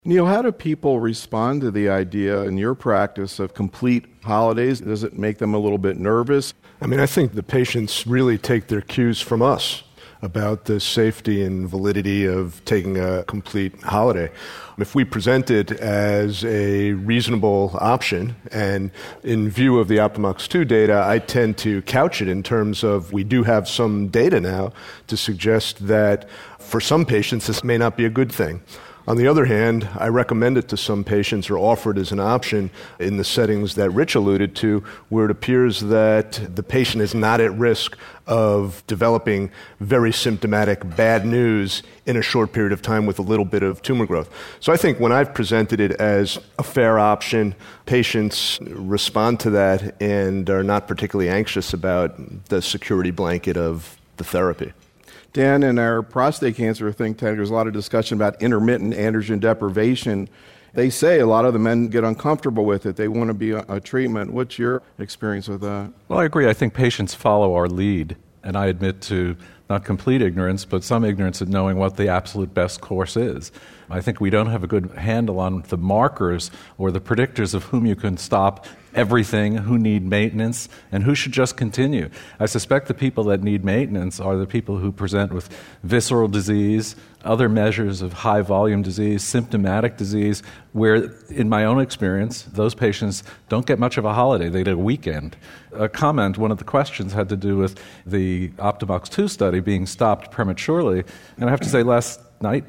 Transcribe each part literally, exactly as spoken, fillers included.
Neil, how do people respond to the idea in your practice of complete holidays? Does it make them a little bit nervous? I mean, I think the patients really take their cues from us about the safety and validity of taking a complete holiday. If we present it as a reasonable option, and in view of the Optimox two data, I tend to couch it in terms of we do have some data now to suggest that for some patients this may not be a good thing. On the other hand, I recommend it to some patients or offer it as an option in the settings that Rich alluded to, where it appears that the patient is not at risk of developing very symptomatic bad news in a short period of time with a little bit of tumor growth. So I think when I've presented it as a fair option, patients respond to that and are not particularly anxious about the security blanket of the therapy. Dan, in our prostate cancer think tank, there's a lot of discussion about intermittent androgen deprivation. They say a lot of the men get uncomfortable with it. They want to be on a treatment. What's your experience with that? Well, I agree. I think patients follow our lead, and I admit to not complete ignorance, but some ignorance at knowing what the absolute best course is. I think we don't have a good handle on the markers or the predictors of whom you can stop everything, who need maintenance, and who should just continue. I suspect the people that need maintenance are the people who present with visceral disease, other measures of high-volume disease, symptomatic disease, where, in my own experience, those patients don't get much of a holiday. They get a weekend. A comment, one of the questions had to do with the Optimox two study being stopped prematurely, and I have to say last night,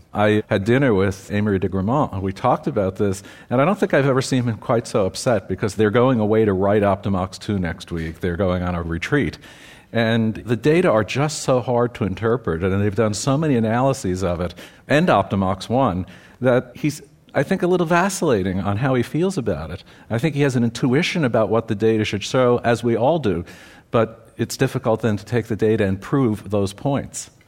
I had dinner with Amory de Gramont, and we talked about this, and I don't think I've ever seen him quite so upset because they're going away to write Optimox two next week. They're going on a retreat. And the data are just so hard to interpret, and they've done so many analyses of it, and Optimox one, that he's, I think, a little vacillating on how he feels about it. I think he has an intuition about what the data should show, as we all do, but it's difficult then to take the data and prove those points.